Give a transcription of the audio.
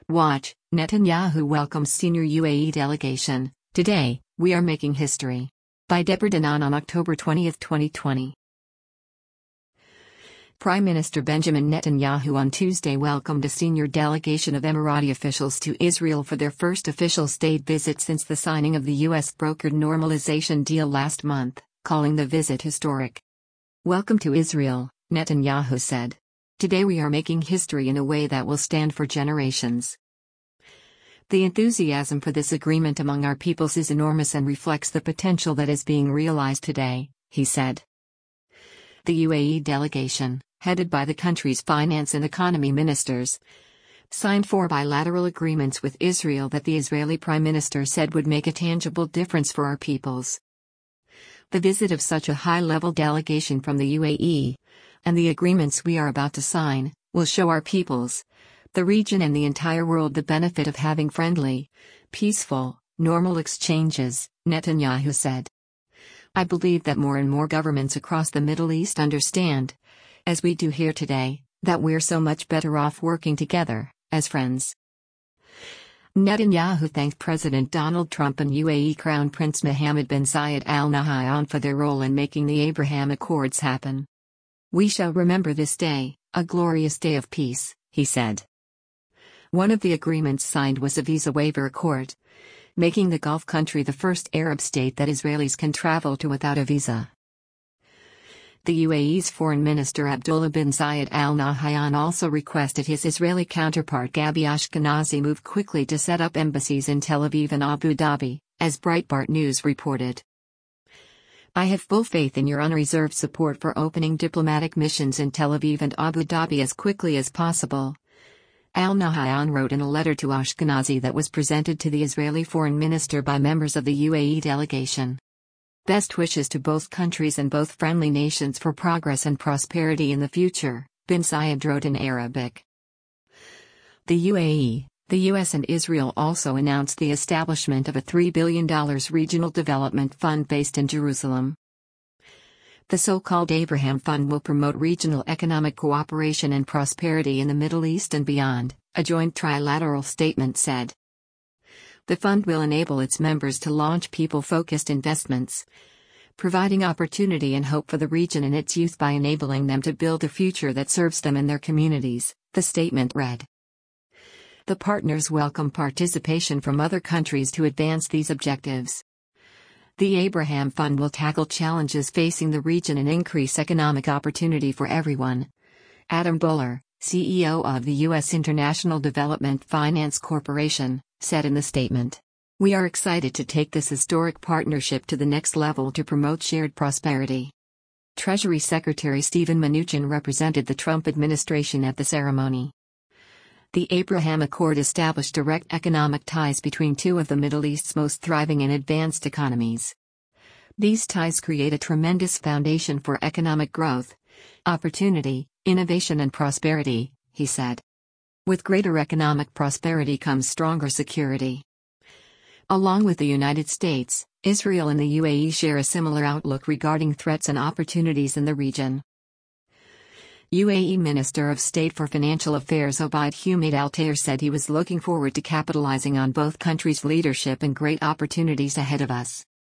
Watch, Netanyahu welcomes senior UAE delegation. Today, we are making history. By Deborah Danan on October 20, 2020. Prime Minister Benjamin Netanyahu on Tuesday welcomed a senior delegation of Emirati officials to Israel for their first official state visit since the signing of the U.S.-brokered normalization deal last month, calling the visit historic. "Welcome to Israel," Netanyahu said. "Today we are making history in a way that will stand for generations." The enthusiasm for this agreement among our peoples is enormous and reflects the potential that is being realized today, he said. The UAE delegation, headed by the country's finance and economy ministers, signed 4 bilateral agreements with Israel that the Israeli Prime Minister said would make a tangible difference for our peoples. The visit of such a high-level delegation from the UAE, and the agreements we are about to sign, will show our peoples, the region and the entire world the benefit of having friendly, peaceful, normal exchanges, Netanyahu said. "I believe that more and more governments across the Middle East understand, as we do here today, that we're so much better off working together, as friends." Netanyahu thanked President Donald Trump and UAE Crown Prince Mohammed bin Zayed Al Nahyan for their role in making the Abraham Accords happen. "We shall remember this day, a glorious day of peace," he said. One of the agreements signed was a visa waiver accord, making the Gulf country the first Arab state that Israelis can travel to without a visa. The UAE's Foreign Minister Abdullah bin Zayed Al Nahyan also requested his Israeli counterpart Gabi Ashkenazi move quickly to set up embassies in Tel Aviv and Abu Dhabi, as Breitbart News reported. "I have full faith in your unreserved support for opening diplomatic missions in Tel Aviv and Abu Dhabi as quickly as possible," Al Nahyan wrote in a letter to Ashkenazi that was presented to the Israeli foreign minister by members of the UAE delegation. "Best wishes to both countries and both friendly nations for progress and prosperity in the future," bin Zayed wrote in Arabic. The UAE, the US and Israel also announced the establishment of a $3 billion regional development fund based in Jerusalem. The so-called Abraham Fund will promote regional economic cooperation and prosperity in the Middle East and beyond, a joint trilateral statement said. The fund will enable its members to launch people-focused investments, providing opportunity and hope for the region and its youth by enabling them to build a future that serves them and their communities, the statement read. The partners welcome participation from other countries to advance these objectives. The Abraham Fund will tackle challenges facing the region and increase economic opportunity for everyone. Adam Buller, CEO of the U.S. International Development Finance Corporation, said in the statement. "We are excited to take this historic partnership to the next level to promote shared prosperity." Treasury Secretary Steven Mnuchin represented the Trump administration at the ceremony. The Abraham Accord established direct economic ties between two of the Middle East's most thriving and advanced economies. These ties create a tremendous foundation for economic growth, opportunity, innovation and prosperity, he said. With greater economic prosperity comes stronger security. Along with the United States, Israel and the UAE share a similar outlook regarding threats and opportunities in the region. UAE Minister of State for Financial Affairs Obaid Humaid Al-Tayer said he was looking forward to capitalizing on both countries' leadership and great opportunities ahead of us.